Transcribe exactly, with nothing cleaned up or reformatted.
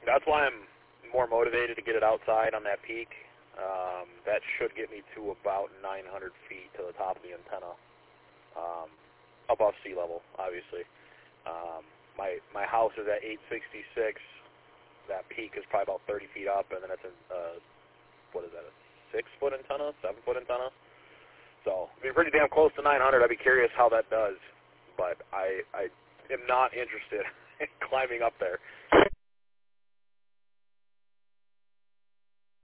that's why I'm more motivated to get it outside on that peak. Um, that should get me to about nine hundred feet to the top of the antenna, um, above sea level, obviously. Um, my my house is at eight sixty-six. That peak is probably about thirty feet up, and then it's a, uh, what is that, a six-foot antenna, seven-foot antenna? So it'd be pretty damn close to nine hundred. I'd be curious how that does, but I, I am not interested in climbing up there.